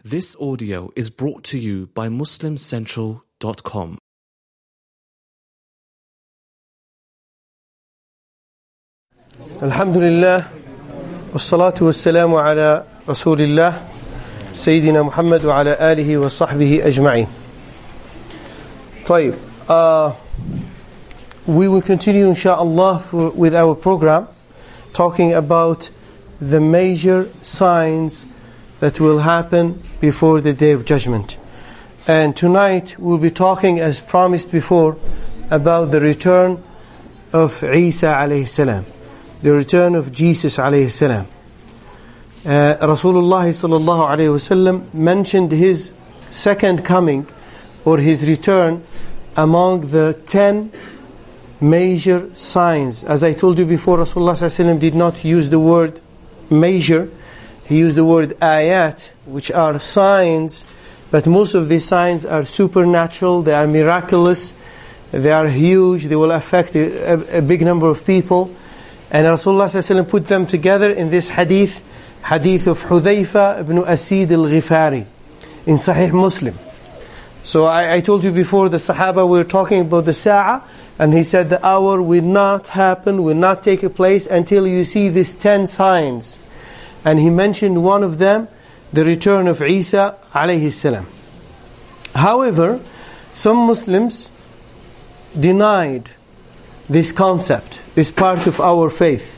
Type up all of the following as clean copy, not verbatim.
This audio is brought to you by MuslimCentral.com. Alhamdulillah, wassalatu wassalamu ala Rasulillah, Sayyidina Muhammad wa ala alihi wa sahbihi ajma'in. طيب, we will continue inshaAllah with our program, talking about the major signs that will happen before the Day of Judgment. And tonight we'll be talking, as promised before, about the return of Isa alayhi salam, the return of Jesus alayhi salam. Rasulullah sallallahu alayhi wasallam mentioned his second coming, or his return, among the 10 major signs. As I told you before, Rasulullah sallallahu alayhi wasallam did not use the word major. He used the word ayat, which are signs, but most of these signs are supernatural, they are miraculous, they are huge, they will affect a big number of people. And Rasulullah ﷺ put them together in this hadith of Hudhayfa ibn Asid al-Ghifari, in Sahih Muslim. So I told you before, the Sahaba were talking about the Sa'ah, and he said the hour will not happen, will not take place until you see these 10 signs. And he mentioned one of them, the return of Isa alayhi salam. However, some Muslims denied this concept, this part of our faith.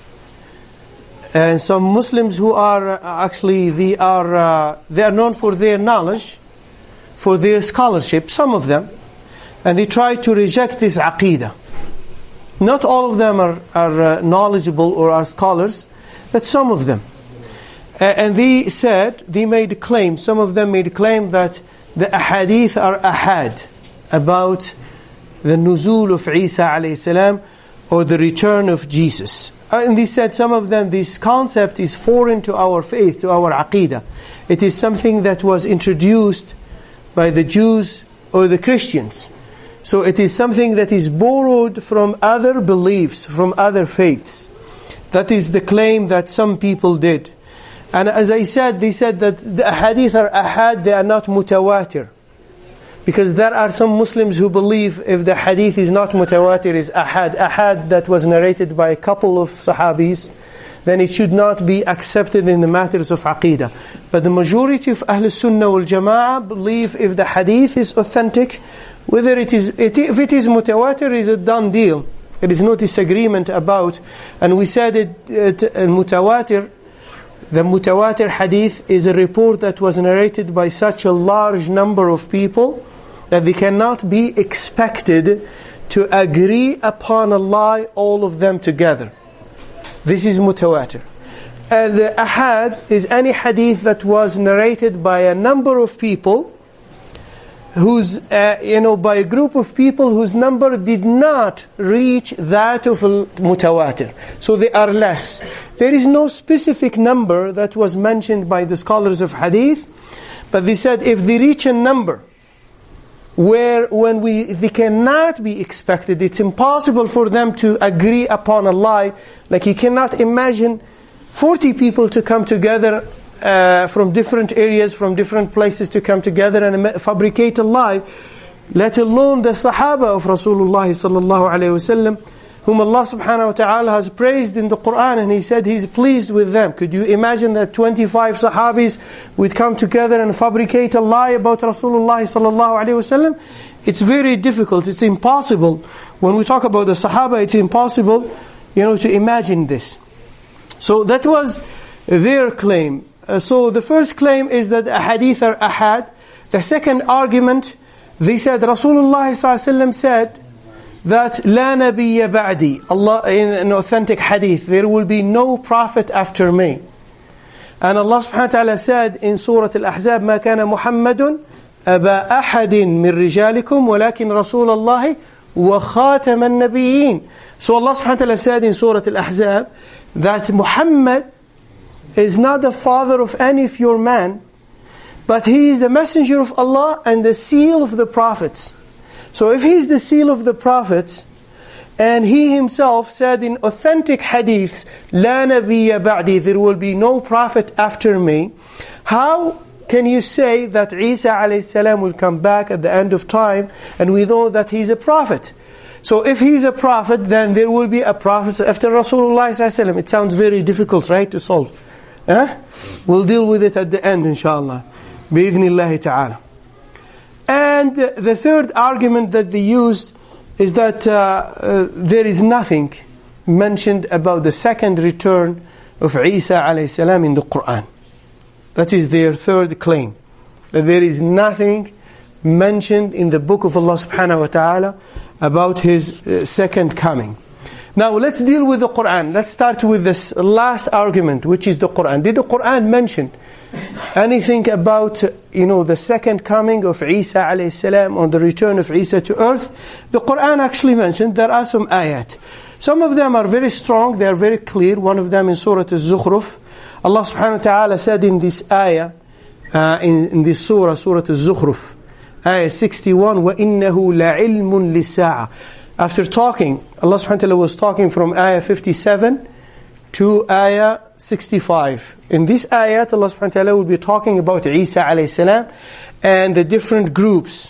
And some Muslims who are actually, they are known for their knowledge, for their scholarship, some of them, and they try to reject this aqidah. Not all of them are knowledgeable or are scholars, but some of them. And they made a claim, some of them made a claim that the ahadith are ahad about the nuzul of Isa alayhi salam, or the return of Jesus. And they said, some of them, this concept is foreign to our faith, to our aqidah. It is something that was introduced by the Jews or the Christians. So it is something that is borrowed from other beliefs, from other faiths. That is the claim that some people did. And as I said, they said that the ahadith are ahad, they are not mutawatir. Because there are some Muslims who believe if the hadith is not mutawatir, is ahad that was narrated by a couple of sahabis, then it should not be accepted in the matters of aqidah. But the majority of Ahl Sunnah wal Jama'ah believe if the hadith is authentic, whether if it is mutawatir, is a done deal. There is no disagreement about. And we said mutawatir, the mutawatir hadith is a report that was narrated by such a large number of people that they cannot be expected to agree upon a lie, all of them together. This is mutawatir. And the ahad is any hadith that was narrated by a number of people, whose by a group of people whose number did not reach that of mutawatir. So they are less. There is no specific number that was mentioned by the scholars of hadith, but they said if they reach a number where they cannot be expected, it's impossible for them to agree upon a lie. Like you cannot imagine 40 people to come together from different areas, from different places to come together and fabricate a lie, let alone the Sahaba of Rasulullah sallallahu alayhi wasallam, whom Allah subhanahu wa ta'ala has praised in the Quran, and He said He's pleased with them. Could you imagine that 25 Sahabis would come together and fabricate a lie about Rasulullah sallallahu alayhi wasallam? It's very difficult, it's impossible. When we talk about the Sahaba, it's impossible, to imagine this. So that was their claim. So the first claim is that ahadith are ahad. The second argument, they said Rasulullah ﷺ said that لا نبي بعدي, Allah, in an authentic hadith, there will be no prophet after me. And Allah subhanahu wa ta'ala said in Surah Al-Ahzab, ما كان محمد أبا أحد من رجالكم ولكن رسول الله وخاتم النبيين. So Allah subhanahu wa ta'ala said in Surah Al-Ahzab that Muhammad is not the father of any of your men, but he is the messenger of Allah and the seal of the prophets. So if he is the seal of the prophets, and he himself said in authentic hadiths, لا نبي بعدي, there will be no prophet after me, how can you say that Isa alayhi salam will come back at the end of time, and we know that he's a prophet? So if he's a prophet, then there will be a prophet after Rasulullah sallallahu alaihi wasallam. It sounds very difficult, right, to solve. We'll deal with it at the end, inshallah. Bi-idhnillahi ta'ala. And the third argument that they used is that there is nothing mentioned about the second return of Isa alayhi salam in the Quran. That is their third claim. That there is nothing mentioned in the book of Allah subhanahu wa ta'ala about his second coming. Now let's deal with the Quran. Let's start with this last argument, which is the Quran. Did the Quran mention anything about, the second coming of Isa alayhi salam, on the return of Isa to earth? The Quran actually mentioned there are some ayat. Some of them are very strong, they are very clear. One of them in Surah Al-Zukhruf. Allah subhanahu wa ta'ala said in this ayah, in this surah, Surah Al-Zukhruf, ayah 61, وَإِنَّهُ لَعِلْمٌ لِلسَّاعَةِ. After talking, Allah subhanahu wa ta'ala was talking from ayah 57 to ayah 65. In this ayat, Allah subhanahu wa ta'ala will be talking about Isa alayhi salam and the different groups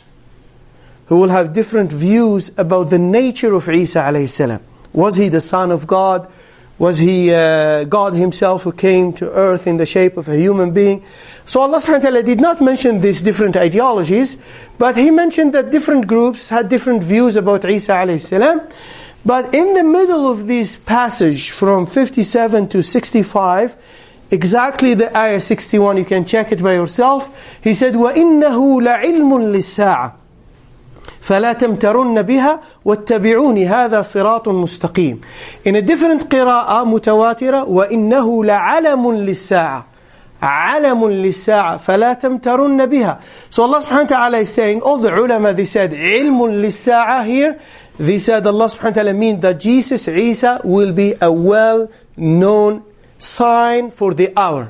who will have different views about the nature of Isa alayhi salam. Was he the son of God? Was he God himself who came to earth in the shape of a human being? So Allah subhanahu wa ta'ala did not mention these different ideologies, but He mentioned that different groups had different views about Isa alayhi salam. But in the middle of this passage from 57 to 65, exactly the ayah 61, you can check it by yourself. He said, وَإِنَّهُ لَعِلْمٌ لِلسَّاعَةِ فَلَا تَمْتَرُنَّ بِهَا وَاتَّبِعُونِ هَذَا صِرَاطٌ مُسْتَقِيمٌ. In a different qira'ah, mutawatira, وَإِنَّهُ لَعَلَمٌ لِلسَّاعَةِ عَلَمٌ لِلسَّاعَةِ فَلَا تَمْتَرُنَّ بِهَا. So Allah subhanahu wa ta'ala is saying, all the ulama, they said, عِلْمٌ لِلسَّاعَةِ here, they said Allah subhanahu wa ta'ala means that Jesus, Isa, will be a well-known sign for the hour.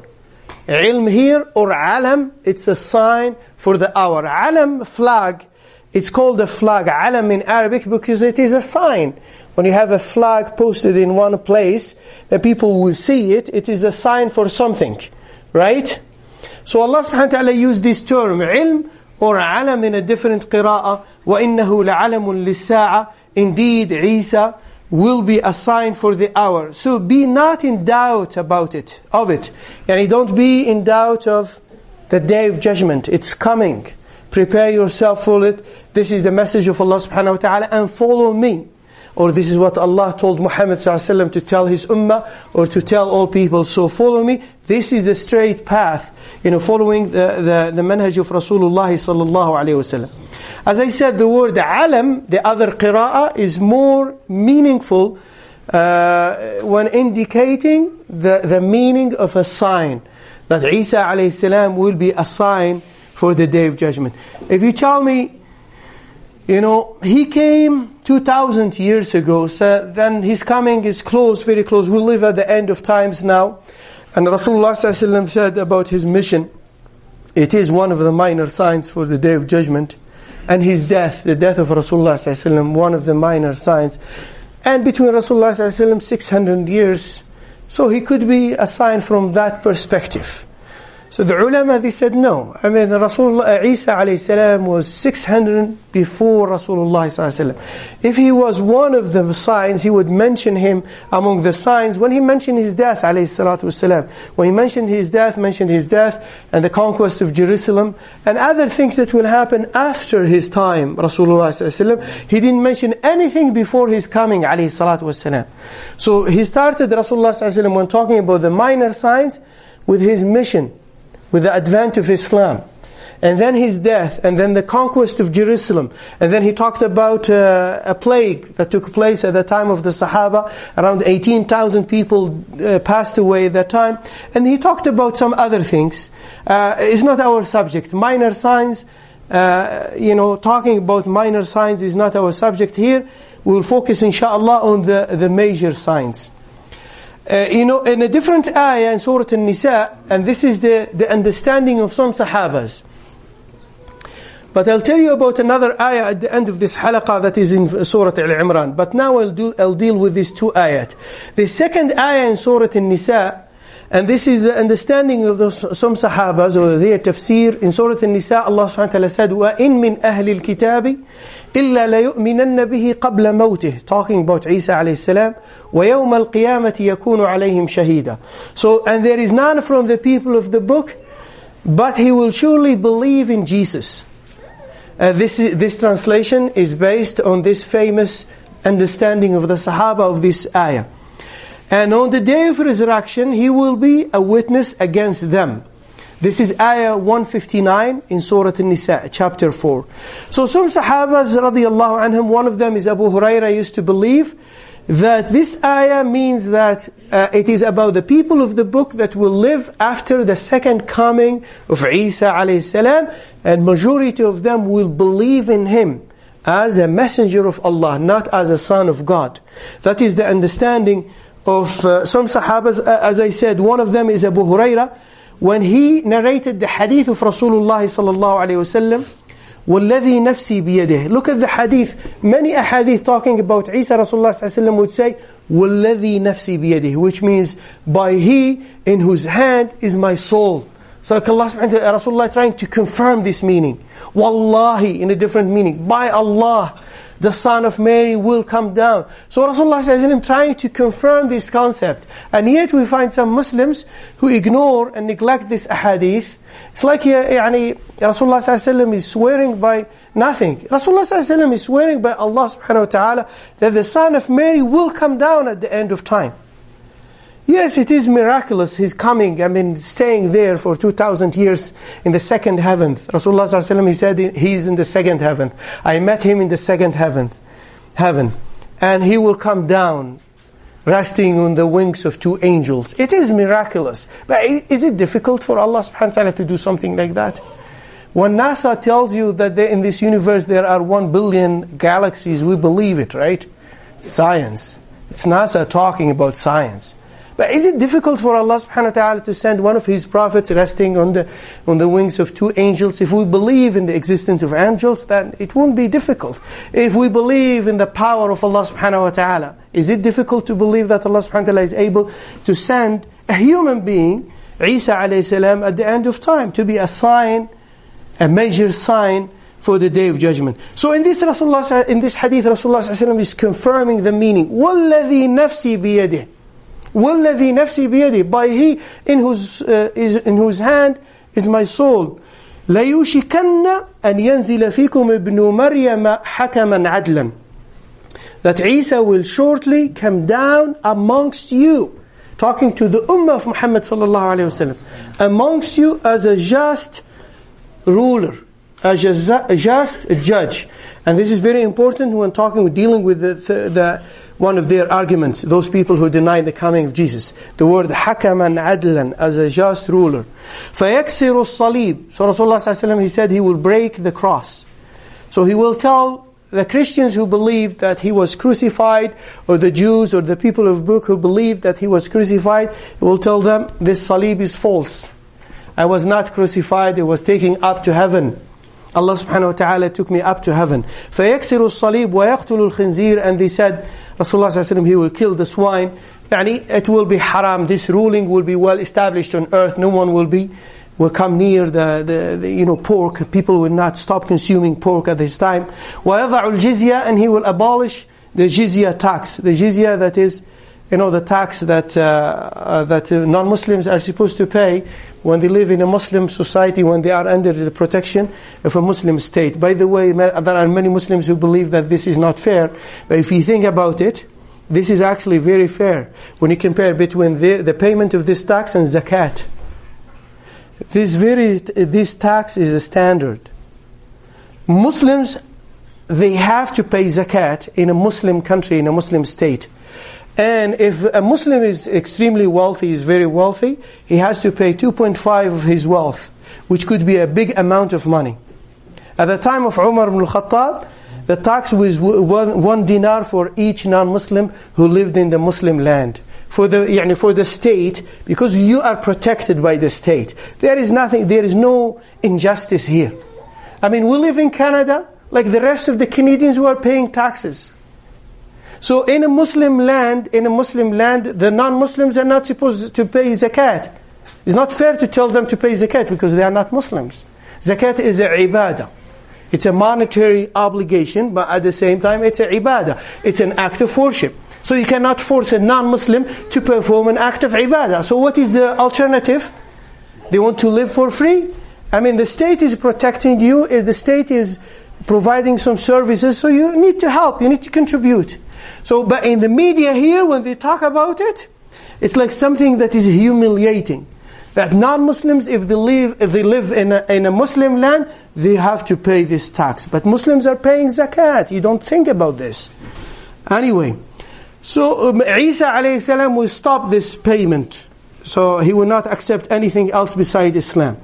Ilm here, or alam, it's a sign for the hour. Alam, flag, it's called a flag, alam in Arabic, because it is a sign. When you have a flag posted in one place, and people will see it, it is a sign for something. Right? So Allah subhanahu wa ta'ala used this term, ilm or alam, in a different qira'ah. وَإِنَّهُ لَعَلَمٌ لِلسَّاعَةِ. Indeed, Isa will be a sign for the hour. So be not in doubt about it, of it. Yani don't be in doubt of the day of judgment. It's coming. Prepare yourself for it. This is the message of Allah subhanahu wa ta'ala, and follow me. Or this is what Allah told Muhammad sallallahu alaihi wasallam to tell his ummah, or to tell all people. So follow me. This is a straight path, following the manhaj of Rasulullah sallallahu alaihi wasallam. As I said, the word alam, the other qira'ah, is more meaningful when indicating the meaning of a sign. That Isa alayhi salam will be a sign for the day of judgment. If you tell me, he came 2,000 years ago, so then his coming is close, very close. We live at the end of times now. And Rasulullah ﷺ said about his mission, it is one of the minor signs for the day of judgment. And his death, the death of Rasulullah ﷺ, one of the minor signs. And between Rasulullah ﷺ 600 years, so he could be a sign from that perspective. So the ulama, they said no. Rasulullah Isa alayhi salam was 600 before Rasulullah sallallahu alaihi wasallam. If he was one of the signs, he would mention him among the signs. When he mentioned his death alayhi salatu wasalam, when he mentioned his death and the conquest of Jerusalem and other things that will happen after his time, Rasulullah sallallahu alaihi wasallam, he didn't mention anything before his coming alayhi salatu wasalam. So he started, Rasulullah sallallahu alaihi wasallam, when talking about the minor signs, with his mission, with the advent of Islam, and then his death, and then the conquest of Jerusalem, and then he talked about a plague that took place at the time of the Sahaba. Around 18,000 people passed away at that time, and he talked about some other things. It's not our subject. Minor signs, talking about minor signs is not our subject here. We will focus inshallah on the major signs. In a different ayah in Surah An-Nisa, and this is the understanding of some Sahabas. But I'll tell you about another ayah at the end of this halaqah that is in Surah Al-Imran. But now I'll deal with these two ayat. The second ayah in Surah An-Nisa, And this is the understanding of some Sahabas or their tafsir. In Surah An-Nisa, Allah subhanahu wa ta'ala said, وَإِن مِّنْ أَهْلِ الْكِتَابِ إِلَّا لَيُؤْمِنَنَّ بِهِ قَبْلَ مَوْتِهِ, talking about Isa alayhi salam. وَيَوْمَ الْقِيَامَةِ يَكُونُ عَلَيْهِمْ شَهِيدًا. So, and there is none from the people of the book, but he will surely believe in Jesus. This translation is based on this famous understanding of the Sahaba of this ayah. And on the day of resurrection, he will be a witness against them. This is ayah 159 in Surah An-Nisa, chapter 4. So some Sahabas radiyallahu anhum, one of them is Abu Huraira, used to believe that this ayah means that it is about the people of the book that will live after the second coming of Isa alayhi salam, and majority of them will believe in him as a messenger of Allah, not as a son of God. That is the understanding of some Sahabas. As I said, one of them is Abu Huraira. When he narrated the hadith of Rasulullah sallallahu alayhi wasallam, وَالَّذِي نَفْسِي بِيَدِهِ. Look at the hadith. Many ahadith talking about Isa, Rasulullah sallallahu alayhi wasallam would say, وَالَّذِي نَفْسِي بِيَدِهِ, which means, by he in whose hand is my soul. So Allah subhanahu wa ta'ala, Rasulullah trying to confirm this meaning. Wallahi, in a different meaning. By Allah, the son of Mary will come down. So Rasulullah sallallahu alayhi wa sallam trying to confirm this concept. And yet we find some Muslims who ignore and neglect this ahadith. It's like Rasulullah sallallahu alayhi wa sallam is swearing by nothing. Rasulullah sallallahu alayhi wa sallam is swearing by Allah subhanahu wa ta'ala that the son of Mary will come down at the end of time. Yes, it is miraculous, his coming, staying there for 2,000 years in the second heaven. Rasulullah sallallahu alayhi wa sallam, he said, he is in the second heaven. I met him in the second heaven. And he will come down, resting on the wings of two angels. It is miraculous. But is it difficult for Allah subhanahu wa ta'ala to do something like that? When NASA tells you that in this universe there are 1 billion galaxies, we believe it, right? Science. It's NASA talking about science. But is it difficult for Allah subhanahu wa ta'ala to send one of His prophets resting on the wings of two angels? If we believe in the existence of angels, then it won't be difficult. If we believe in the power of Allah subhanahu wa ta'ala, is it difficult to believe that Allah subhanahu wa ta'ala is able to send a human being, Isa alayhi salam, at the end of time, to be a sign, a major sign for the Day of Judgment? So in this hadith, Rasulullah is confirming the meaning. وَالَّذِي نَفْسِي بِيَدِهِ, وَالَّذِي نَفْسِي بِيَدِهِ, by he in whose hand is my soul. لَيُوشِكَنَّ أَنْ يَنْزِلَ فِيكُمْ ابْنُ مَرْيَمَ حَكَمًا عَدْلًا, that Isa will shortly come down amongst you, talking to the ummah of Muhammad sallallahu alayhi wa sallam, amongst you as a just ruler, as a just judge. And this is very important when dealing with the one of their arguments, those people who deny the coming of Jesus. The word hakaman adlan, as a just ruler. فَيَكْسِرُ الصَّلِيبِ. So Rasulullah sallallahu alaihi wasallam, he said he will break the cross. So he will tell the Christians who believed that he was crucified, or the Jews or the people of book who believed that he was crucified, he will tell them, this salib is false. I was not crucified, I was taken up to heaven. Allah subhanahu wa ta'ala took me up to heaven. فَيَكْسِرُ الصَّلِيبِ وَيَقْتُلُ الْخِنْزِيرِ. And they said, Rasulullah sallallahu alaihi wasallam, he will kill the swine. It will be haram. This ruling will be well established on earth. No one will come near the pork. People will not stop consuming pork at this time. وَيَضَعُ الْجِزْيَةِ. And he will abolish the jizya tax. The jizya, that is, the tax that non-Muslims are supposed to pay when they live in a Muslim society, when they are under the protection of a Muslim state. By the way, there are many Muslims who believe that this is not fair. But if you think about it, this is actually very fair. When you compare between the payment of this tax and zakat. This tax is a standard. Muslims, they have to pay zakat in a Muslim country, in a Muslim state. And if a Muslim is extremely wealthy, is very wealthy, he has to pay 2.5 of his wealth, which could be a big amount of money. At the time of Umar ibn al-Khattab, the tax was 1 dinar for each non-Muslim who lived in the Muslim land. For the state, because you are protected by the state. There is no injustice here. We live in Canada like the rest of the Canadians who are paying taxes. So in a Muslim land, the non-Muslims are not supposed to pay zakat. It's not fair to tell them to pay zakat because they are not Muslims. Zakat is a ibadah. It's a monetary obligation, but at the same time it's a ibadah. It's an act of worship. So you cannot force a non-Muslim to perform an act of ibadah. So what is the alternative? They want to live for free? I mean, the state is protecting you, the state is providing some services, so you need to help, you need to contribute. So, but in the media here, when they talk about it, it's like something that is humiliating. That non-Muslims, if they live in a Muslim land, they have to pay this tax. But Muslims are paying zakat. You don't think about this. Anyway, so Isa alayhi salam will stop this payment. So he will not accept anything else beside Islam.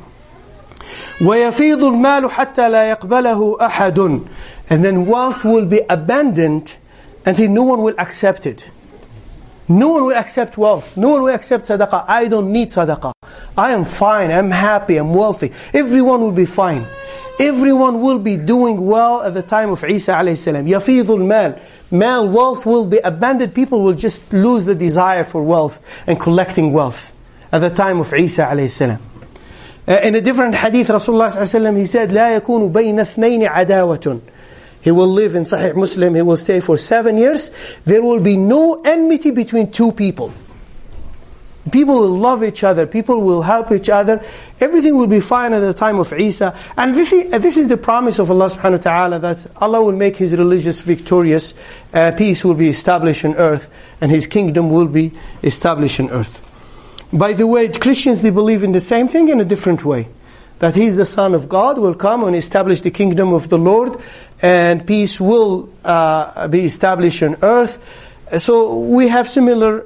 وَيَفِيضُ الْمَالُ حَتَّى لَا يَقْبَلَهُ أَحَدٌ. And then wealth will be abandoned until no one will accept it. No one will accept wealth. No one will accept sadaqah. I don't need sadaqah. I am fine. I'm happy. I'm wealthy. Everyone will be fine. Everyone will be doing well at the time of Isa alayhi salam. يَفِيضُ الْمَالِ. Wealth will be abandoned. People will just lose the desire for wealth and collecting wealth at the time of Isa alayhi salam. In a different hadith, Rasulullah sallallahu alaihi wasallam, he said, لا يكون بين اثنين عداوة. He will live in Sahih Muslim, he will stay for 7 years. There will be no enmity between two people. People will love each other, people will help each other. Everything will be fine at the time of Isa. And this is the promise of Allah subhanahu wa ta'ala, that Allah will make His religious victorious. Peace will be established on earth, and His kingdom will be established on earth. By the way, Christians, they believe in the same thing in a different way. That He is the Son of God, will come and establish the kingdom of the Lord, and peace will be established on earth. So we have similar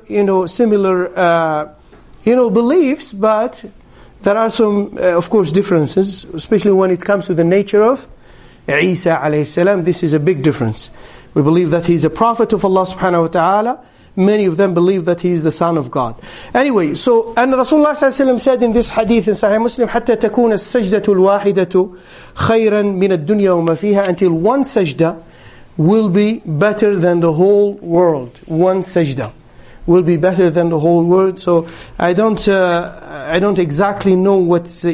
beliefs, but there are some, of course, differences, especially when it comes to the nature of Isa alayhi salam. This is a big difference. We believe that He is a prophet of Allah subhanahu wa ta'ala. Many of them believe that He is the Son of God. Anyway, so, and Rasulullah ﷺ said in this hadith in Sahih Muslim, حَتَّى تَكُونَ السَّجْدَةُ الْوَاحِدَةُ خَيْرًا مِنَ الدُّنْيَا وَمَا فِيهَا. Until one sajda will be better than the whole world. One sajda will be better than the whole world. So I don't exactly know what is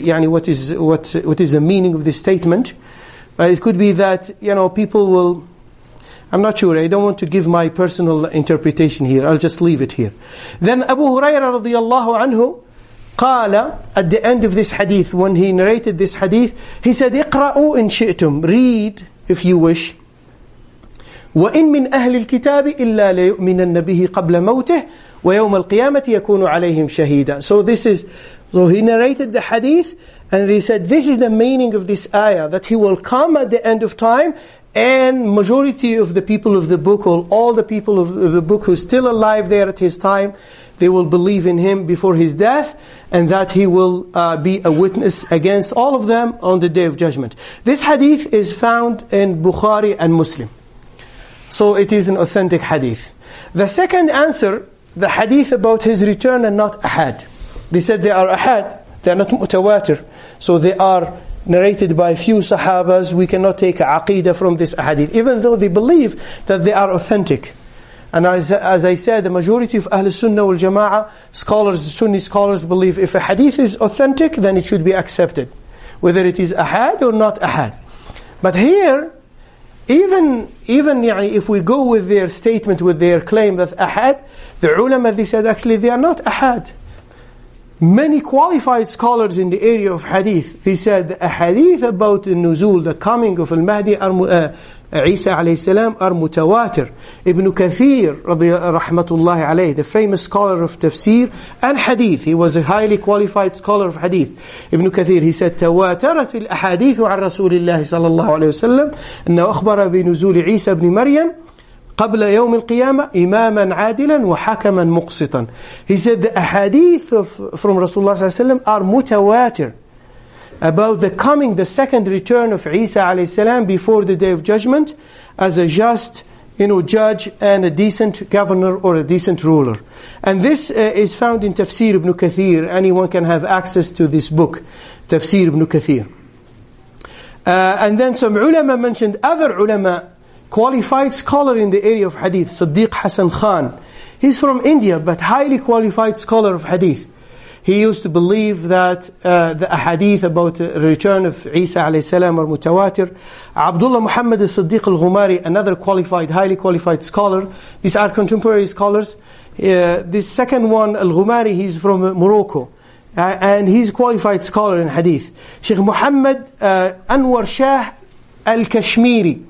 the meaning of this statement. But it could be that people will. I'm not sure. I don't want to give my personal interpretation here. I'll just leave it here. Then Abu Hurairah radiyallahu anhu قال, at the end of this hadith, when he narrated this hadith, he said, اقرأوا إن شئتم. Read if you wish. وإن من أهل الكتاب إلا ليؤمنن به قبل موته ويوم القيامة يكون عليهم شهيدا. So he narrated the hadith, and he said, this is the meaning of this ayah, that He will come at the end of time, and majority of the people of the book, or all the people of the book who are still alive there at His time, they will believe in Him before His death, and that He will be a witness against all of them on the Day of Judgment. This hadith is found in Bukhari and Muslim. So it is an authentic hadith. The second answer, the hadith about His return are not ahad. They said they are ahad, they are not mutawatir. So they are narrated by few sahabas. We cannot take a aqidah from this hadith, even though they believe that they are authentic. And as I said, the majority of Ahl Sunnah wal Jama'ah scholars, Sunni scholars, believe if a hadith is authentic, then it should be accepted, whether it is ahad or not ahad. But here, even if we go with their statement, with their claim that ahad, the ulama, they said actually they are not ahad. Many qualified scholars in the area of hadith, they said a hadith about the nuzul, the coming of Al-Mahdi, Isa alayhi salam, are mutawatir. Ibn Kathir, rahmatullahi alayhi, the famous scholar of tafsir and hadith, he was a highly qualified scholar of hadith. Ibn Kathir, he said, تواترت الأحاديث عن رسول الله صلى الله عليه وسلم أنه أخبر بنزول عيسى بن مريم قبل يوم القيامة إماما عادلا وحكما مقسطا. He said the ahadith from Rasulullah sallallahu alaihi wasallam are mutawatir about the coming, the second return of Isa alayhi salam before the Day of Judgment as a just, judge and a decent governor or a decent ruler. And this is found in Tafsir ibn Kathir. Anyone can have access to this book, Tafsir ibn Kathir. And then some ulama mentioned, other ulama qualified scholar in the area of hadith, Siddiq Hassan Khan. He's from India, but highly qualified scholar of hadith. He used to believe that the hadith about the return of Isa alayhi salam are mutawatir. Abdullah Muhammad al-Siddiq al-Ghumari, another qualified, highly qualified scholar. These are contemporary scholars. This second one, al-Ghumari, he's from Morocco. And he's a qualified scholar in hadith. Sheikh Muhammad Anwar Shah al-Kashmiri.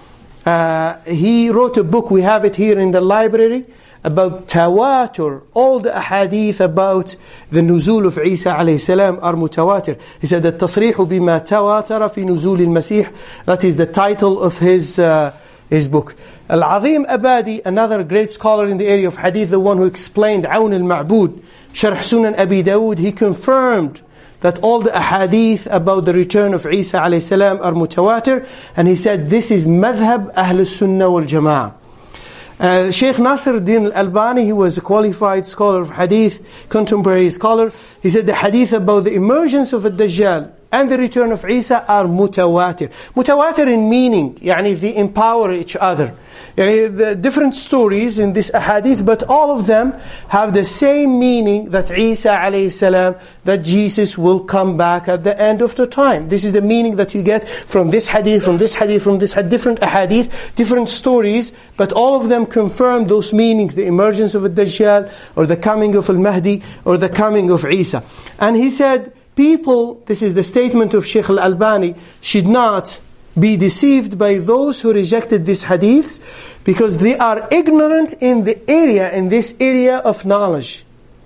He wrote a book, we have it here in the library, about tawatur. All the ahadith about the nuzul of Isa alayhi salam are mutawatir. He said, التصريح بما تواتر في نزول المسيح. That is the title of his book. Al-Azim Abadi, another great scholar in the area of hadith, the one who explained Awn al-Ma'bud, Sharh Sunan Abi Dawud, he confirmed that all the ahadith about the return of Isa alayhi salam are mutawatir, and he said this is madhab Ahl Sunnah wal Jama'ah. Sheikh Nasruddin al-Albani, he was a qualified scholar of hadith, contemporary scholar. He said the hadith about the emergence of Ad-Dajjal and the return of Isa are mutawatir. Mutawatir in meaning, yani they empower each other. Yani the different stories in this ahadith, but all of them have the same meaning, that Isa alayhi salam, that Jesus will come back at the end of the time. This is the meaning that you get from this hadith, from this hadith, from this hadith, different ahadith, different stories, but all of them confirm those meanings, the emergence of Ad-Dajjal, or the coming of Al-Mahdi, or the coming of Isa. And he said, people, this is the statement of Sheikh Al-Albani, should not be deceived by those who rejected these hadiths, because they are ignorant in this area of knowledge.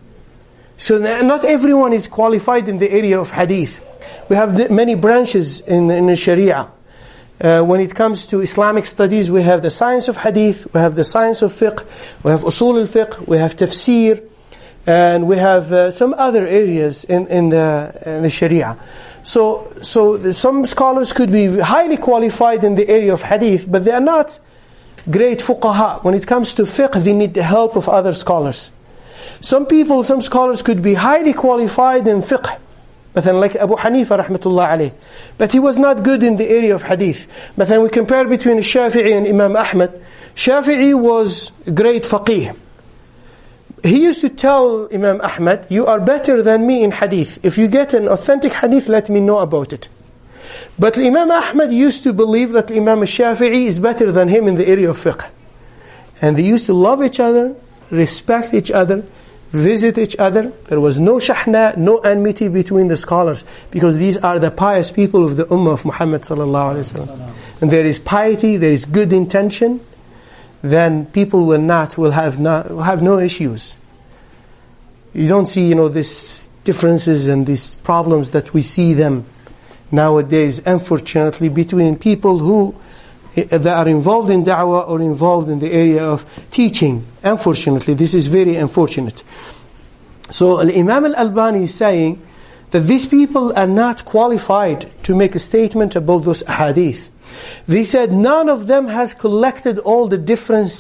So not everyone is qualified in the area of hadith. We have many branches in the Sharia. When it comes to Islamic studies, we have the science of hadith, we have the science of fiqh, we have usul al-fiqh, we have tafsir, and we have some other areas in the Sharia. So some scholars could be highly qualified in the area of hadith, but they are not great fuqaha. When it comes to fiqh, they need the help of other scholars. Some scholars could be highly qualified in fiqh, but then like Abu Hanifa rahmatullah alayh, but he was not good in the area of hadith. But then we compare between Shafi'i and Imam Ahmad. Shafi'i was a great faqih. He used to tell Imam Ahmad, you are better than me in hadith. If you get an authentic hadith, let me know about it. But Imam Ahmad used to believe that Imam Shafi'i is better than him in the area of fiqh. And they used to love each other, respect each other, visit each other. There was no shahna, no enmity between the scholars, because these are the pious people of the ummah of Muhammad sallallahu alaihi wasallam. And there is piety, there is good intention, then people will have no issues. You don't see, these differences and these problems that we see them nowadays, unfortunately, between people who that are involved in da'wah or involved in the area of teaching. Unfortunately, this is very unfortunate. So Imam Al-Albani is saying that these people are not qualified to make a statement about those ahadith. They said none of them has collected all the different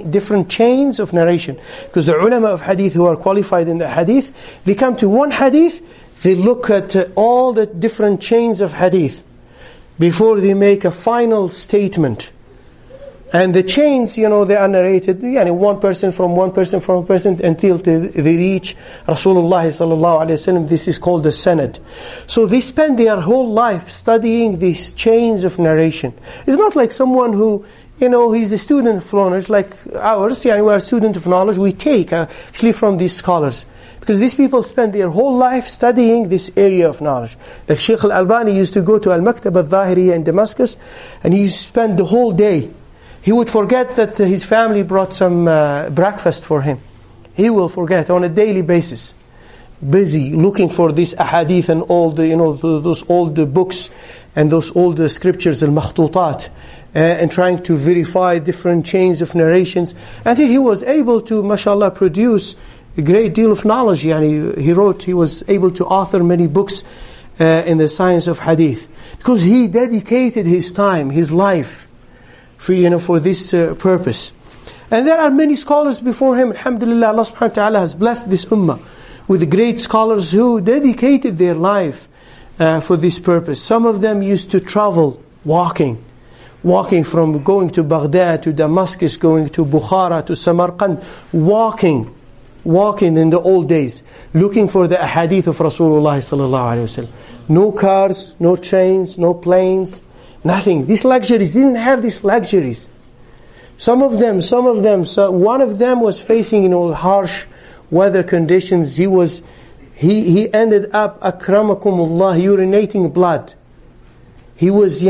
chains of narration. Because the ulama of hadith who are qualified in the hadith, they come to one hadith, they look at all the different chains of hadith before they make a final statement. And the chains, they are narrated, one person from one person from one person until they reach Rasulullah sallallahu alaihi wasallam. This is called the sanad. So they spend their whole life studying these chains of narration. It's not like someone who, he's a student of knowledge like ours. We are a student of knowledge. We take actually from these scholars. Because these people spend their whole life studying this area of knowledge. Like Sheikh Al-Albani used to go to Al-Maktab Al-Zahiriyya in Damascus, and he used to spend the whole day. He would forget that his family brought some breakfast for him. He will forget on a daily basis. Busy looking for this ahadith and all the, those old books and those old scriptures, al-makhtutat, and trying to verify different chains of narrations. Until he was able to, mashallah, produce a great deal of knowledge. He was able to author many books in the science of hadith. Because he dedicated his time, his life, for this purpose. And there are many scholars before him. Alhamdulillah, Allah subhanahu wa ta'ala has blessed this ummah with great scholars who dedicated their life for this purpose. Some of them used to travel, walking walking from going to Baghdad, to Damascus, going to Bukhara, to Samarkand, walking in the old days, looking for the ahadith of Rasulullah sallallahu alaihi wasallam. No cars, no trains, no planes, nothing. These luxuries, didn't have these luxuries. Some of them, so one of them was facing harsh weather conditions. He ended up, akramakumullah, urinating blood. He was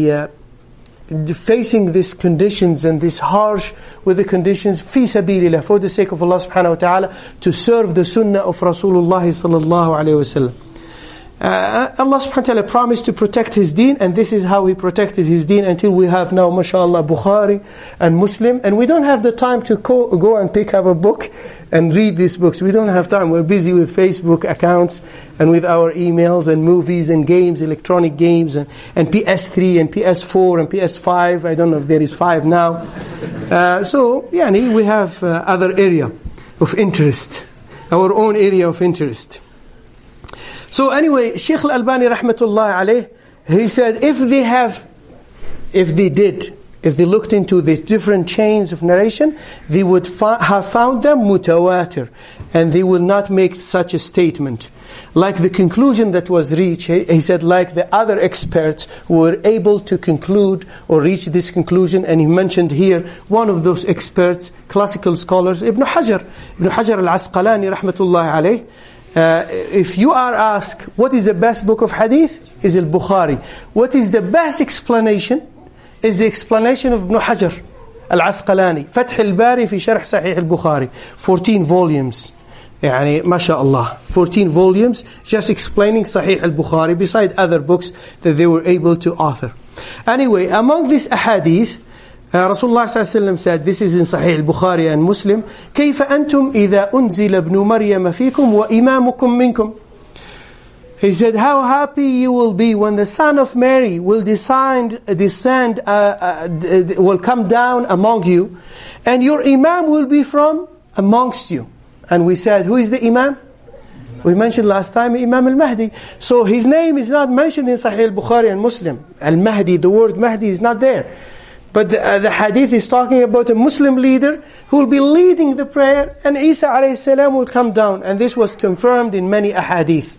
facing these conditions and this harsh weather conditions, fi sabilillah, for the sake of Allah subhanahu wa ta'ala, to serve the sunnah of Rasulullah sallallahu alayhi wa sallam. Allah subhanahu wa ta'ala promised to protect His deen, and this is how He protected His deen until we have now, mashallah, Bukhari and Muslim. And we don't have the time to go and pick up a book and read these books. We don't have time. We're busy with Facebook accounts and with our emails and movies and games, electronic games, and PS3 and PS4 and PS5. I don't know if there is 5 now. We have other area of interest, our own area of interest. So anyway, Shaykh Al-Albani rahmatullah alayh, he said if they looked into the different chains of narration, they would have found them mutawatir, and they will not make such a statement. Like the conclusion that was reached, he said, like the other experts who were able to conclude or reach this conclusion, and he mentioned here one of those experts, classical scholars, Ibn Hajar al-Asqalani rahmatullah alayh. If you are asked, what is the best book of hadith? Is Al-Bukhari. What is the best explanation? Is the explanation of Ibn Hajar al-Asqalani. Fath al-Bari fi Sharh Sahih al-Bukhari. 14 volumes. MashaAllah. 14 volumes just explaining Sahih al-Bukhari, beside other books that they were able to author. Anyway, among these ahadith, Rasulullah ﷺ said, this is in Sahih al-Bukhari and Muslim, كيف أنتم إذا أنزل ابن مريم فيكم وإمامكم منكم. He said, how happy you will be when the son of Mary will will come down among you, and your imam will be from amongst you. And we said, who is the imam? We mentioned last time Imam al-Mahdi. So his name is not mentioned in Sahih al-Bukhari and Muslim. Al-Mahdi, the word Mahdi is not there. But the hadith is talking about a Muslim leader who will be leading the prayer, and Isa alayhi salam will come down. And this was confirmed in many ahadith.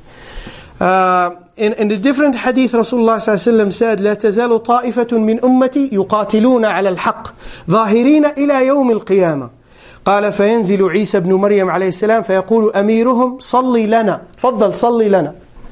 In the different hadith, Rasulullah ﷺ said, لا تزال طائفة من أمتي يقاتلون على الحق ظاهرين إلى يوم القيامة. قال فينزل عيسى بن مريم عليه السلام فيقول أميرهم صلي لنا. تفضل صلي لنا.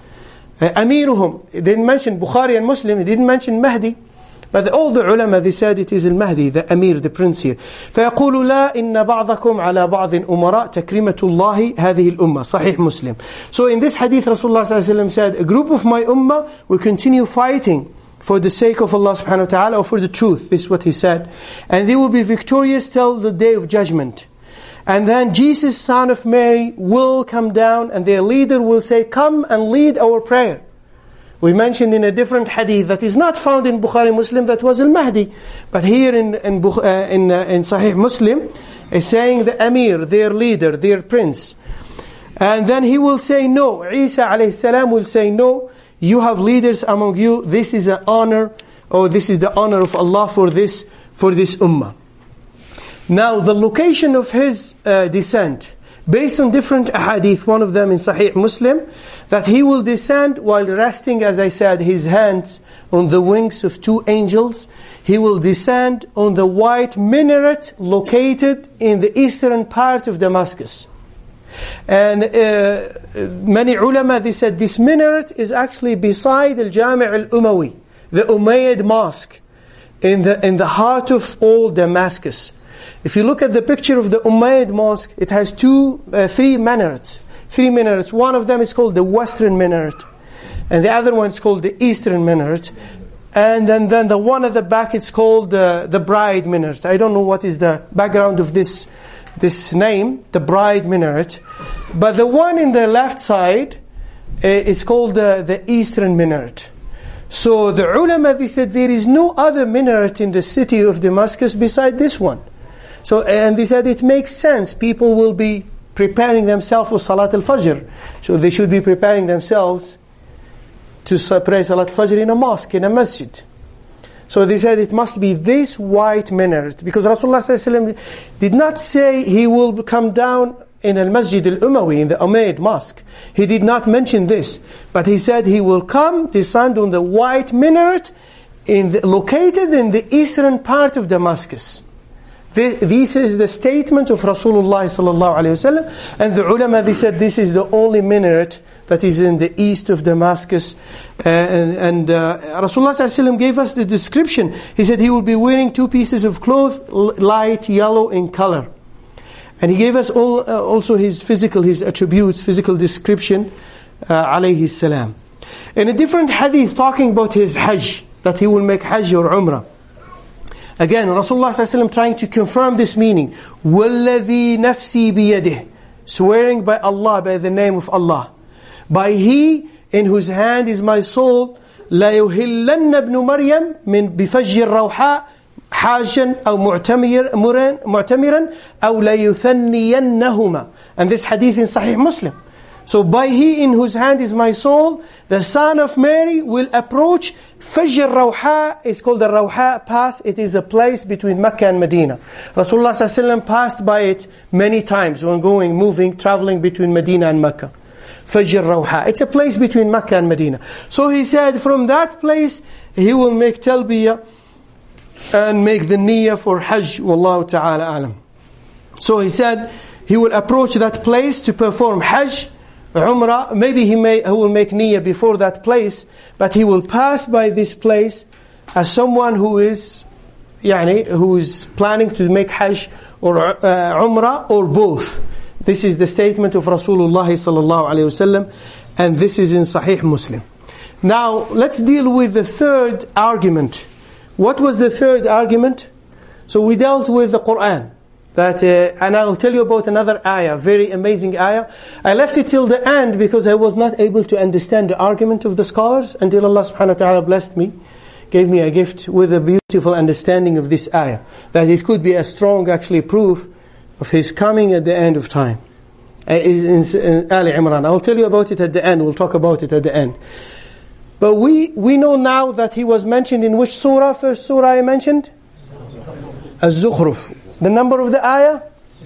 أميرهم, he didn't mention Bukhari and Muslim, he didn't mention Mahdi. But all the ulama, they said it is al-Mahdi, the Amir, the prince here. فَيَقُولُ لَا إِنَّ بَعْضَكُمْ عَلَى بَعْضٍ أُمَرَاء تَكْرِمَةُ اللَّهِ هَذِهِ الْأُمَّةِ. Sahih Muslim. So in this hadith, Rasulullah ﷺ said, a group of my ummah will continue fighting for the sake of Allah subhanahu wa ta'ala, or for the truth. This is what he said. And they will be victorious till the day of judgment. And then Jesus, son of Mary, will come down, and their leader will say, come and lead our prayer. We mentioned in a different hadith that is not found in Bukhari Muslim, that was al-Mahdi. But here in Sahih Muslim, is saying the Amir, their leader, their prince. And then he will say no. Isa alayhi salam will say no. You have leaders among you. This is an honor, or this is the honor of Allah for this ummah. Now the location of his descent, based on different ahadith, one of them in Sahih Muslim, that he will descend while resting, as I said, his hands on the wings of 2 angels. He will descend on the white minaret located in the eastern part of Damascus. And many ulama, they said this minaret is actually beside Al-Jami' Al-Umawi, the Umayyad mosque, in the heart of all Damascus. If you look at the picture of the Umayyad mosque, it has 3 minarets. 3 minarets. One of them is called the western minaret, and the other one is called the eastern minaret. And then the one at the back, it's called the bride minaret. I don't know what is the background of this name, the bride minaret. But the one in the left side, it's called the eastern minaret. So the ulama, they said there is no other minaret in the city of Damascus beside this one. So, and they said it makes sense. People will be preparing themselves for Salat al-Fajr. So they should be preparing themselves to pray Salat al-Fajr in a mosque, in a masjid. So they said it must be this white minaret, because Rasulullah ﷺ did not say he will come down in al-Masjid al-Umawi, in the Umayyad mosque. He did not mention this, but he said he will come, descend on the white minaret located in the eastern part of Damascus. This is the statement of Rasulullah sallallahu alaihi wasallam, and the ulama, they said this is the only minaret that is in the east of Damascus. And Rasulullah sallallahu alaihi wasallam gave us the description. He said he will be wearing 2 pieces of cloth, light yellow in color. And he gave us also his attributes, physical description, alayhi salam. In a different hadith talking about his hajj, that he will make hajj or umrah. Again, Rasulullah ﷺ trying to confirm this meaning. وَالَّذِي نَفْسِي بِيَدِهِ, swearing by Allah, by the name of Allah. By He in whose hand is my soul. لَا يُهِلَّنَّ ابْنُ مَرْيَمْ مِنْ بِفَجِّ الرَّوْحَاء حَاجًا أَوْ مُعْتَمِرًا أَوْ لَيُثَنِّيَنَّهُمَا. And this hadith in Sahih Muslim. So by He in whose hand is my soul, the son of Mary will approach Fajr Rawha, is called the Rawha Pass. It is a place between Mecca and Medina. Rasulullah ﷺ passed by it many times when moving, traveling between Medina and Mecca. Fajr Rawha. It's a place between Mecca and Medina. So he said from that place, he will make talbiyah and make the niyyah for Hajj. Wallahu ta'ala alam. So he said he will approach that place to perform Hajj, Umrah. Maybe he will make niyyah before that place, but he will pass by this place as someone who is planning to make Hajj or Umrah or both. This is the statement of Rasulullah sallallahu alaihi wasallam, and this is in Sahih Muslim. Now let's deal with the third argument. What was the third argument? So we dealt with the Quran. And I'll tell you about another ayah, very amazing ayah. I left it till the end because I was not able to understand the argument of the scholars until Allah subhanahu wa ta'ala blessed me, gave me a gift with a beautiful understanding of this ayah. That it could be a strong actually proof of His coming at the end of time. In Ali Imran. I'll tell you about it at the end, we'll talk about it at the end. But we know now that He was mentioned in which surah? First surah I mentioned? Az-Zukhruf. The number of the ayah?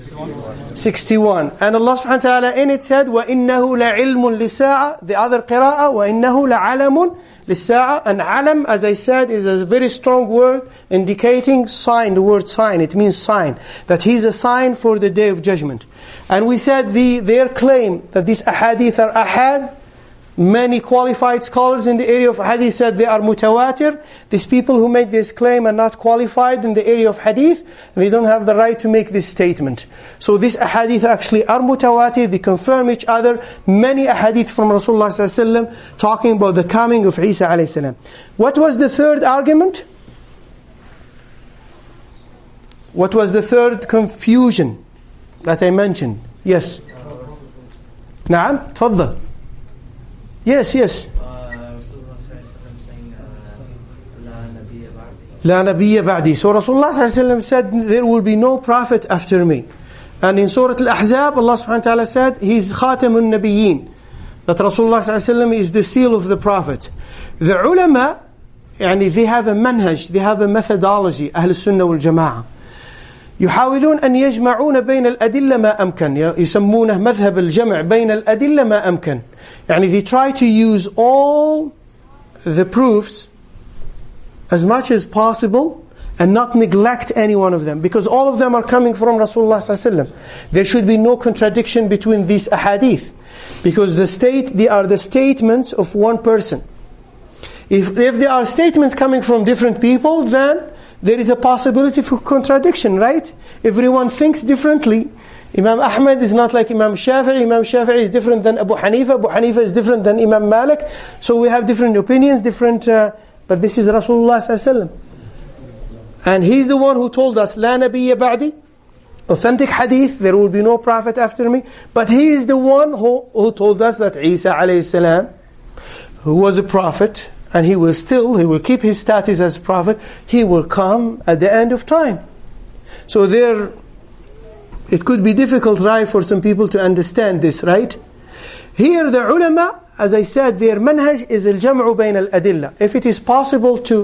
61. And Allah subhanahu wa ta'ala in it said, وَإِنَّهُ لَعِلْمٌ لِلسَّاعَةِ. The other qira'ah, وَإِنَّهُ لَعَلَمٌ لِلسَّاعَةِ. And alam, as I said, is a very strong word indicating sign, the word sign. It means sign. That He's a sign for the Day of Judgment. And we said their claim that these ahadith are ahad, many qualified scholars in the area of hadith said they are mutawatir. These people who make this claim are not qualified in the area of hadith. They don't have the right to make this statement. So these ahadith actually are mutawatir. They confirm each other. Many ahadith from Rasulullah ﷺ talking about the coming of Isa alayhi salam. What was the third argument? What was the third confusion that I mentioned? Yes. Naam, tfaddal. Yes. La nabiyya ba'di. So Rasulullah ﷺ said, there will be no prophet after me. And in Surah Al-Ahzab, Allah subhanahu wa ta'ala said, He's Khatamun Nabiyyin. That Rasulullah ﷺ is the seal of the prophet. The ulama, they have a manhaj, they have a methodology, Ahl Sunnah wal Jama'ah. يحاولون أن يجمعون بين الأدلة ما أمكن. يسمونه مذهب الجمع بين الأدلة ما أمكن. They try to use all the proofs as much as possible and not neglect any one of them, because all of them are coming from Rasulullah ﷺ. There should be no contradiction between these ahadith, because they are the statements of one person. If there are statements coming from different people, then there is a possibility for contradiction, right? Everyone thinks differently. Imam Ahmad is not like Imam Shafi'i. Imam Shafi'i is different than Abu Hanifa. Abu Hanifa is different than Imam Malik. So we have different opinions, but this is Rasulullah ﷺ. And he's the one who told us, La nabiyya ba'di. Authentic hadith, there will be no prophet after me. But he is the one who told us that Isa alayhi salam, who was a prophet, and he will keep his status as prophet, he will come at the end of time. So it could be difficult, right, for some people to understand this, right? Here the ulama, as I said, their manhaj is al-jam'u bayn al-adilla. If it is possible to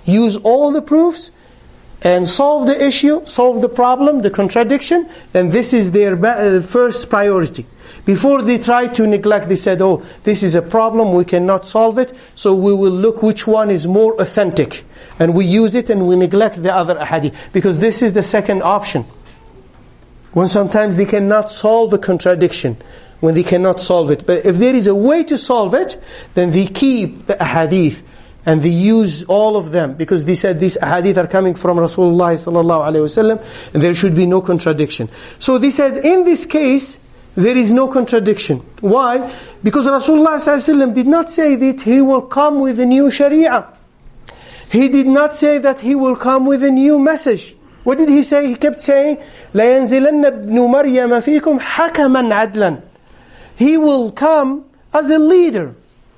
use all the proofs, and solve the issue, solve the problem, the contradiction, then this is their first priority. Before they try to neglect, they said, oh, this is a problem, we cannot solve it, so we will look which one is more authentic. And we use it and we neglect the other ahadith. Because this is the second option. When sometimes they cannot solve a contradiction, when they cannot solve it. But if there is a way to solve it, then they keep the ahadith and they use all of them, because they said these ahadith are coming from Rasulullah sallallahu alaihi wasallam, and there should be no contradiction. So they said, in this case, there is no contradiction. Why? Because Rasulullah sallallahu alaihi wasallam did not say that He will come with a new sharia. He did not say that He will come with a new message. What did He say? He kept saying, لَيَنْزِلَنَّ ابْنُ مَرْيَمَ فِيكُمْ حَكَمًا عَدْلًا. He will come as a leader,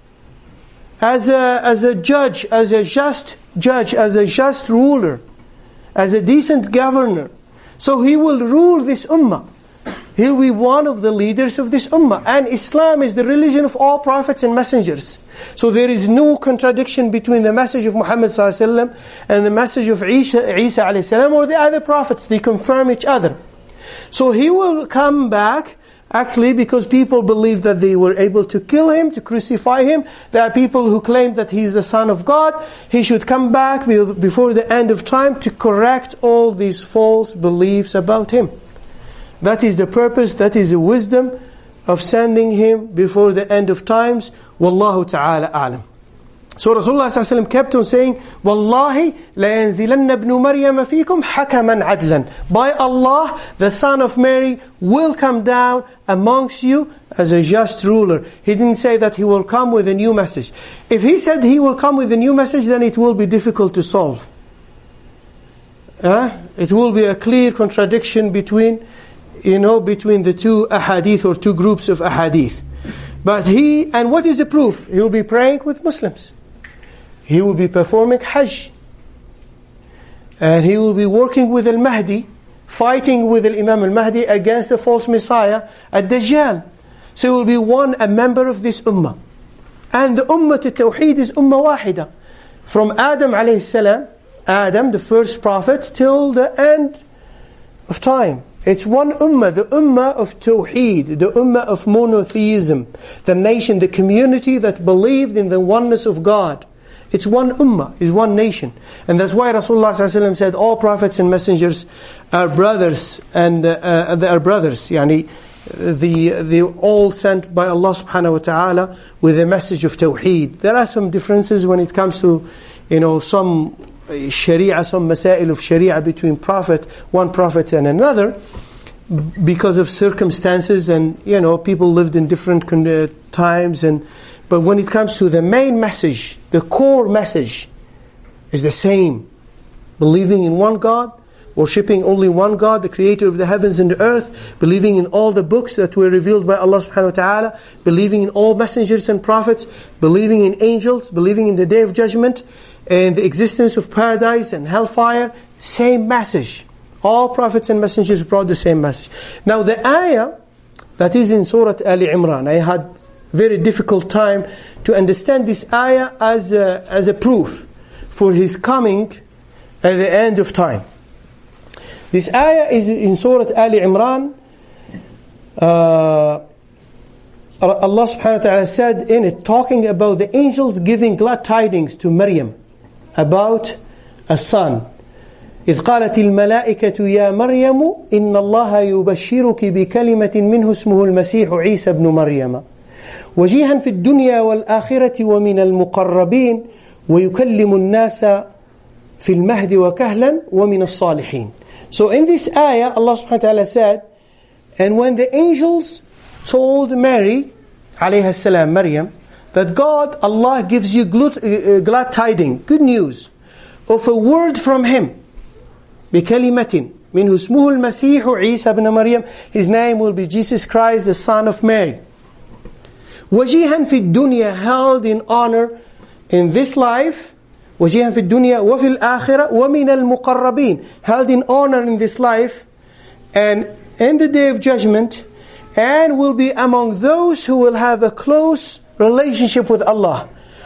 as a judge, as a just judge, as a just ruler, as a decent governor. So He will rule this ummah. He will be one of the leaders of this ummah. And Islam is the religion of all prophets and messengers. So there is no contradiction between the message of Muhammad ﷺ and the message of Isa ﷺ or the other prophets. They confirm each other. So He will come back, actually, because people believe that they were able to kill Him, to crucify Him. There are people who claim that He is the Son of God. He should come back before the end of time to correct all these false beliefs about Him. That is the purpose, that is the wisdom of sending Him before the end of times. Wallahu ta'ala a'lam. So Rasulullah ﷺ kept on saying, Wallahi لَيَنْزِلَنَّ ابْنُ مَرْيَمَ فِيكُمْ حَكَمًا عَدْلًا. By Allah, the Son of Mary will come down amongst you as a just ruler. He didn't say that He will come with a new message. If He said He will come with a new message, then it will be difficult to solve. It will be a clear contradiction between the two ahadith or two groups of ahadith. But and what is the proof? He will be praying with Muslims. He will be performing Hajj. And he will be working with Al-Mahdi, fighting with Imam Al-Mahdi against the false Messiah, Ad-Dajjal. So he will be a member of this ummah. And the ummah al-Tawheed is ummah wahida. From Adam alayhi salam, Adam, the first prophet, till the end of time. It's one ummah, the ummah of Tawheed, the ummah of monotheism, the nation, the community that believed in the oneness of God. It's one ummah, is one nation. And that's why Rasulullah ﷺ said, all prophets and messengers are brothers, and they are brothers. They all sent by Allah subhanahu wa ta'ala with a message of Tawheed. There are some differences when it comes to, some Sharia, some masail of Sharia between one prophet and another, because of circumstances, and people lived in different times. But when it comes to the main message, the core message is the same: believing in one God, worshipping only one God, the creator of the heavens and the earth, believing in all the books that were revealed by Allah subhanahu wa ta'ala, believing in all messengers and prophets, believing in angels, believing in the Day of Judgment, and the existence of paradise and hellfire. Same message. All prophets and messengers brought the same message. Now the ayah that is in Surah Ali Imran, I had very difficult time to understand this ayah as a proof for His coming at the end of time. This ayah is in Surah Ali Imran. Allah subhanahu wa ta'ala said in it, talking about the angels giving glad tidings to Maryam about a son. إذ قالت الملائكة يا مريم إن الله يبشرك بكلمة منه اسمه المسيح عيسى بن مريم وجيها في الدنيا والآخرة ومن المقربين ويكلم الناس في المهد وكهلا ومن الصالحين. So in this ayah, Allah subhanahu wa ta'ala said, and when the angels told Mary, alayha salam, Maryam, that Allah gives you glad tidings, good news, of a word from Him, بكلمة منه اسمه المسيح عيسى بن مريم, His name will be Jesus Christ, the Son of Mary. وجيها في الدنيا, held in honor in this life, وجيها في الدنيا وفي الآخرة ومن المقربين, held in honor in this life and in the Day of Judgment, and will be among those who will have a close relationship with Allah.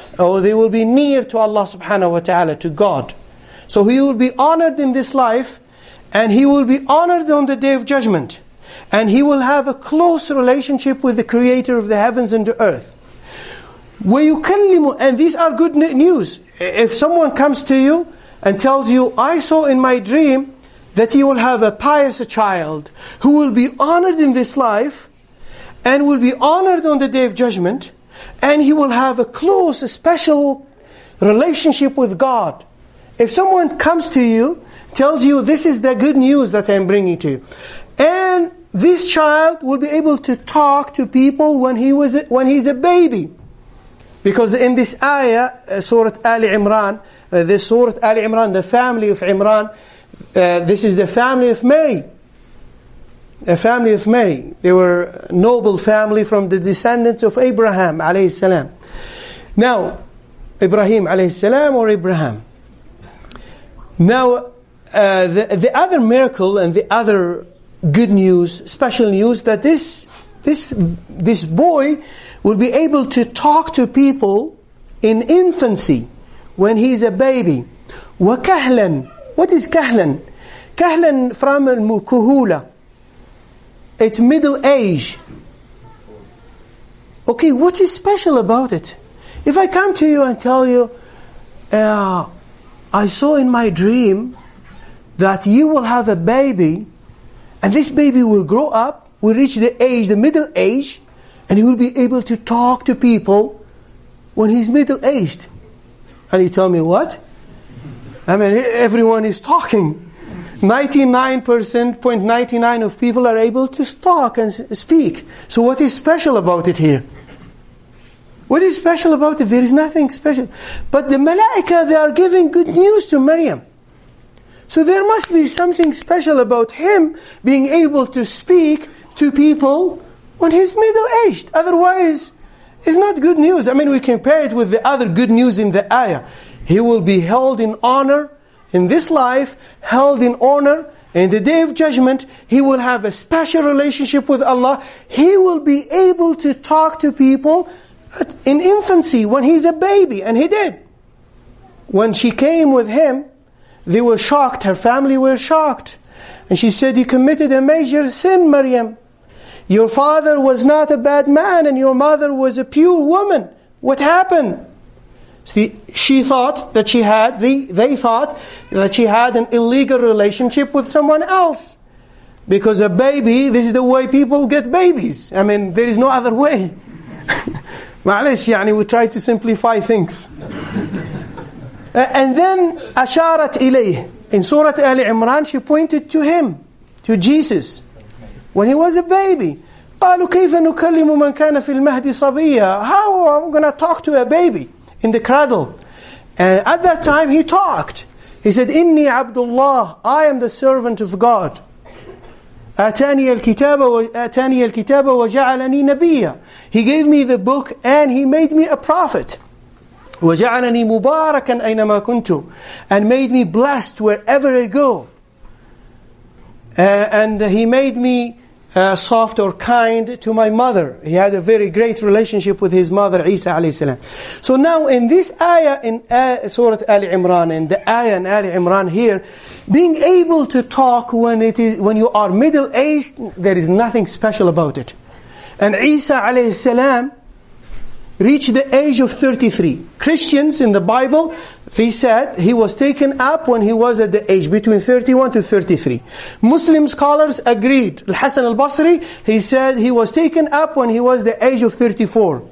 or they will be near to Allah subhanahu wa ta'ala, to God. So he will be honored in this life, and he will be honored on the Day of Judgment. And he will have a close relationship with the Creator of the heavens and the earth. وَيُكَلِّمُ, and these are good news. If someone comes to you and tells you, I saw in my dream that you will have a pious child who will be honored in this life and will be honored on the Day of Judgment, and he will have a close, a special relationship with God. If someone comes to you, tells you, this is the good news that I am bringing to you, and this child will be able to talk to people when he's a baby. Because in this ayah, Surah Ali Imran, the family of Imran, this is the family of Mary. A family of Mary. They were a noble family from the descendants of Abraham alayhi salam. Now, Ibrahim alayhi salam or Abraham. Now, the other miracle and the other good news, special news, that this boy will be able to talk to people in infancy, when he's a baby. وَكَهْلًا. What is kahlan? Kahlan from al-kuhula. It's middle age. Okay, what is special about it? If I come to you and tell you, I saw in my dream that you will have a baby, and this baby will grow up, will reach the middle age, and he will be able to talk to people when he's middle-aged. And you tell me, what? I mean, everyone is talking. 99.99% of people are able to talk and speak. So what is special about it here? What is special about it? There is nothing special. But the Malaika, they are giving good news to Maryam. So there must be something special about him being able to speak to people when he's middle-aged. Otherwise, it's not good news. I mean, we compare it with the other good news in the ayah. He will be held in honor in this life, held in honor in the Day of Judgment. He will have a special relationship with Allah. He will be able to talk to people in infancy, when he's a baby. And he did. When she came with him, they were shocked. Her family were shocked. And she said, you committed a major sin, Maryam. Your father was not a bad man, and your mother was a pure woman. What happened? See, she thought that they thought that she had an illegal relationship with someone else. Because a baby, this is the way people get babies. I mean, there is no other way. معلش, we try to simplify things. And then, أشارت إليه. In Surah Ali Imran, she pointed to him, to Jesus. When he was a baby, قالوا كيف نكلم من كان في المهد صبيا? How am I going to talk to a baby in the cradle? And at that time he talked. He said, إني عبد الله, I am the servant of God. آتاني الكتاب وجعلني نبيا. He gave me the book and he made me a prophet. وجعلني مباركا أينما كنت, and made me blessed wherever I go. And he made me soft or kind to my mother. He had a very great relationship with his mother, Isa alayhi salam. So now in this ayah in Surah Ali Imran, and the ayah in Ali Imran here, being able to talk when you are middle-aged, there is nothing special about it. And Isa alayhi salam reached the age of 33. Christians in the Bible, they said he was taken up when he was at the age between 31 to 33. Muslim scholars agreed. Al-Hasan al-Basri, he said he was taken up when he was the age of 34.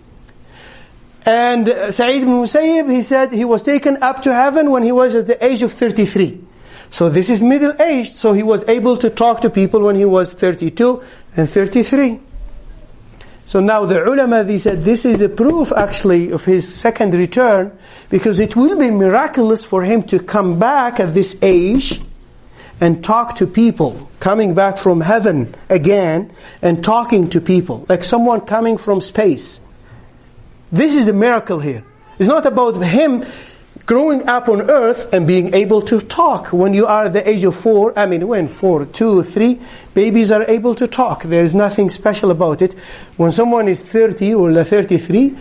And Sa'id ibn Musayyib, he said he was taken up to heaven when he was at the age of 33. So this is middle-aged, so he was able to talk to people when he was 32 and 33. So now the ulama, they said this is a proof actually of his second return, because it will be miraculous for him to come back at this age and talk to people, coming back from heaven again and talking to people, like someone coming from space. This is a miracle here. It's not about him growing up on earth and being able to talk. When you are at the age of 4, when 4, 2, 3, babies are able to talk. There is nothing special about it. When someone is 30 or 33,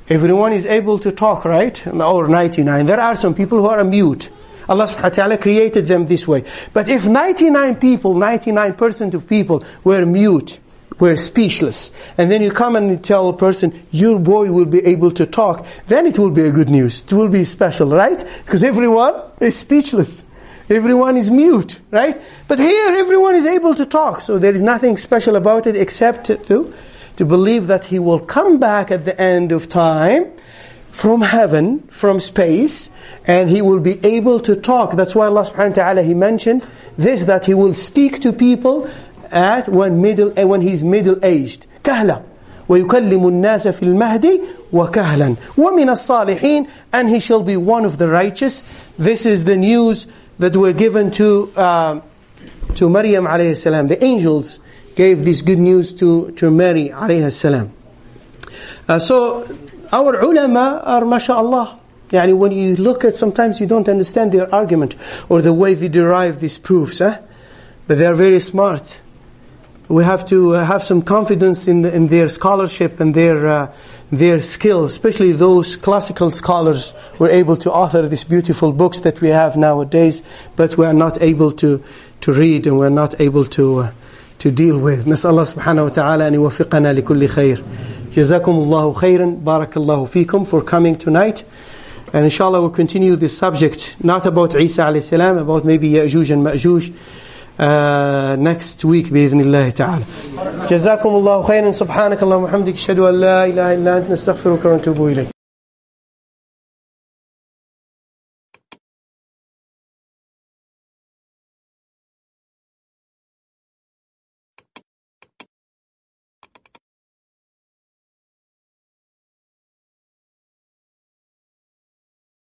Everyone is able to talk, right? Or 99. There are some people who are mute. Allah subhanahu wa ta'ala created them this way. But if 99 people, 99% of people were mute, were speechless, and then you come and tell a person, your boy will be able to talk, then it will be a good news. It will be special, right? Because everyone is speechless. Everyone is mute, right? But here everyone is able to talk. So there is nothing special about it except to believe that he will come back at the end of time from heaven, from space, and he will be able to talk. That's why Allah subhanahu wa ta'ala, He mentioned this, that He will speak to people when he's middle-aged. كهلا وَيُكَلِّمُ النَّاسَ فِي الْمَهْدِ وَكَهْلًا وَمِنَ الصَّالِحِينَ, and he shall be one of the righteous. This is the news that were given to Maryam alayhi salam. The angels gave this good news to Mary alayhi salam. So our ulama are mashallah. Yani when you look at, sometimes you don't understand their argument or the way they derive these proofs, but they are very smart. We have to have some confidence in their scholarship and their skills, especially those classical scholars who were able to author these beautiful books that we have nowadays, but we are not able to read and we are not able to deal with. نسأل الله سبحانه وتعالى أن يوفقنا لكل خير. جزاكم الله خيرا. بارك الله فيكم for coming tonight. And inshallah we'll continue this subject, not about Isa alayhi salam, about maybe Ya'juj and Ma'juj, next week بإذن الله تعالى. جزاكم الله خيرا. سبحانك اللهم وبحمدك أشهد أن لا إله إلا أنت نستغفرك ونتوب إليك.